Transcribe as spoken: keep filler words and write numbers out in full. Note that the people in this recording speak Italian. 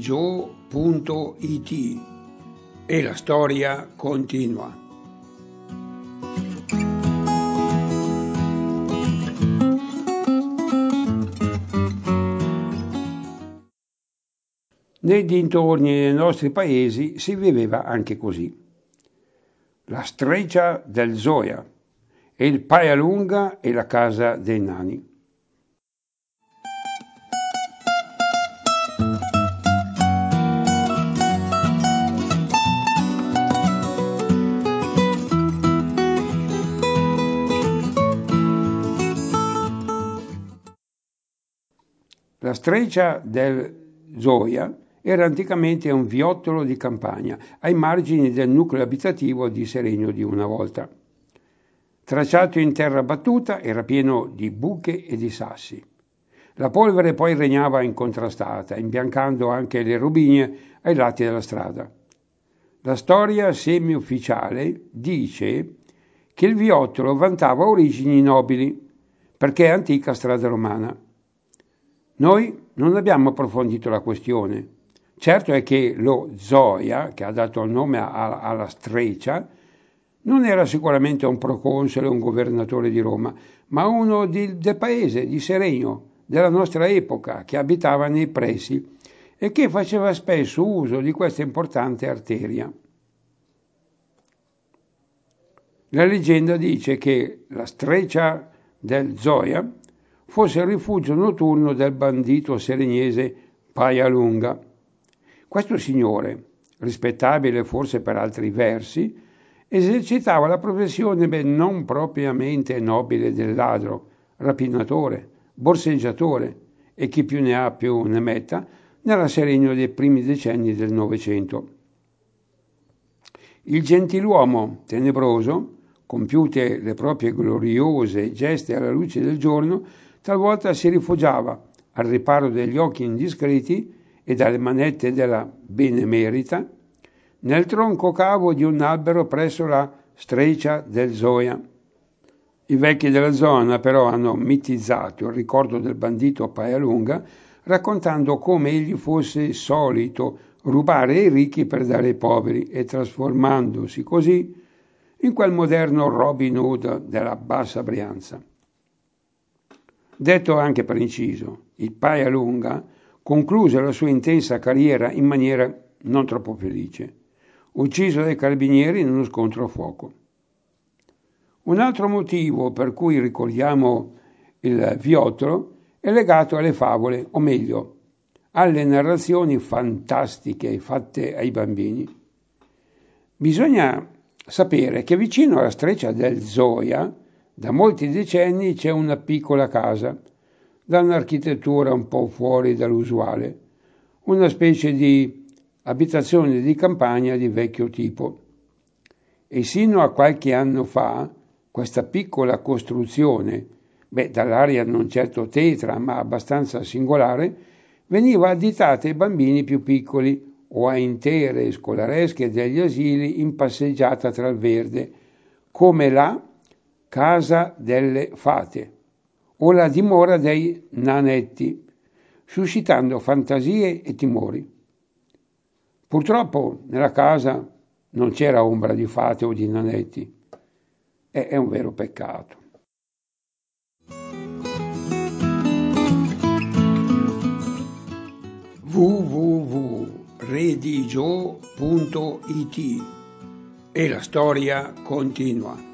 redigio punto it e la storia continua. Nei dintorni dei nostri paesi si viveva anche così. La Streccia del Zoia e il Paialunga e la casa dei nani. La Streccia del Zoia era anticamente un viottolo di campagna ai margini del nucleo abitativo di Seregno di una volta. Tracciato in terra battuta, era pieno di buche e di sassi. La polvere poi regnava incontrastata, imbiancando anche le robinie ai lati della strada. La storia semi-ufficiale dice che il viottolo vantava origini nobili, perché è antica strada romana. Noi non abbiamo approfondito la questione. Certo è che lo Zoia, che ha dato il nome a, alla Streccia, non era sicuramente un proconsole o un governatore di Roma, ma uno di, del paese, di Seregno, della nostra epoca, che abitava nei pressi e che faceva spesso uso di questa importante arteria. La leggenda dice che la Streccia del Zoia fosse il rifugio notturno del bandito seregnese Paialunga. Questo signore, rispettabile forse per altri versi, esercitava la professione beh, non propriamente nobile del ladro, rapinatore, borseggiatore e chi più ne ha più ne metta nella Seregno dei primi decenni del Novecento. Il gentiluomo tenebroso, compiute le proprie gloriose geste alla luce del giorno, talvolta si rifugiava, al riparo degli occhi indiscreti e dalle manette della benemerita, nel tronco cavo di un albero presso la Streccia del Zoia. I vecchi della zona però hanno mitizzato il ricordo del bandito Paialunga, raccontando come egli fosse solito rubare ai ricchi per dare ai poveri e trasformandosi così in quel moderno Robin Hood della Bassa Brianza. Detto anche per inciso, il Paialunga concluse la sua intensa carriera in maniera non troppo felice, ucciso dai carabinieri in uno scontro a fuoco. Un altro motivo per cui ricordiamo il viottolo è legato alle favole, o meglio, alle narrazioni fantastiche fatte ai bambini. Bisogna sapere che vicino alla Streccia del Zoia, da molti decenni c'è una piccola casa, da un'architettura un po' fuori dall'usuale, una specie di abitazione di campagna di vecchio tipo. E sino a qualche anno fa, questa piccola costruzione, beh, dall'aria non certo tetra, ma abbastanza singolare, veniva additata ai bambini più piccoli o a intere scolaresche degli asili in passeggiata tra il verde, come la Casa delle Fate o la dimora dei nanetti, suscitando fantasie e timori. Purtroppo nella casa non c'era ombra di fate o di nanetti. È, è un vero peccato. w w w punto redigio punto it e la storia continua.